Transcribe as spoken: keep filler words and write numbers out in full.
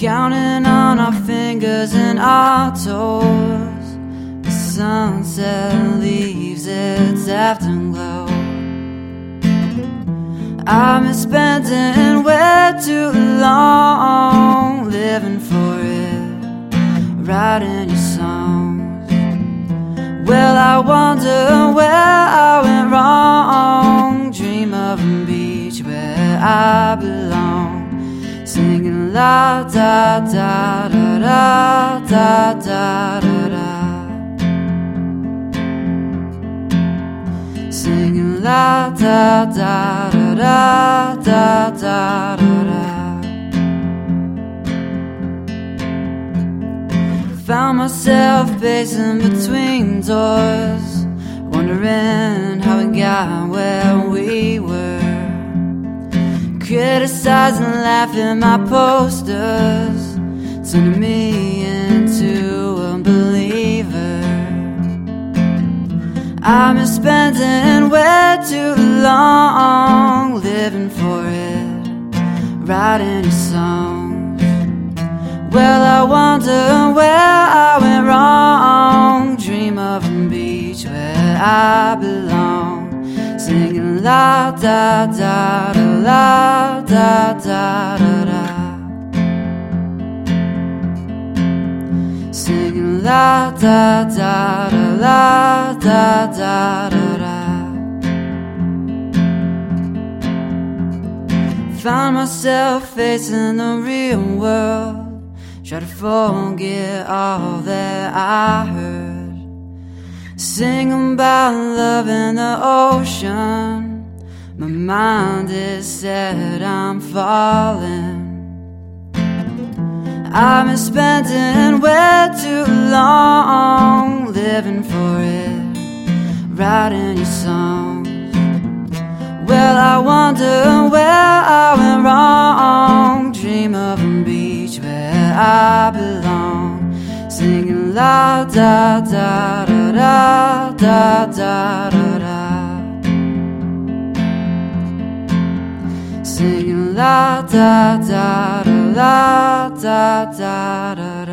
counting on our fingers and our toes. The sunset leaves its afterglow. I've been spending way too long living for it, writing your songs. Well, I wonder where I went wrong. Dream of a beach where I belong, singing la da da da da da da da da, singing la da da da da da da da da. Found myself pacing between doors, wondering how we got where we were, criticizing, laughing my posters, turning me into a believer. I've been spending way too long living for it, writing your songs. Well, I wonder where I went wrong. Dream of a beach where I belong, singing la da da da la da da da da, singing la da da da la da da da da. Found myself facing the real world, try to forget all that I heard, singing about love in the ocean. My mind is set, I'm falling. I've been spending way too long living for it, writing your songs. Well, I wonder where I went wrong. Dream of a beach where I belong, singing la da da da da da da da da, singing la da da da la da da da da.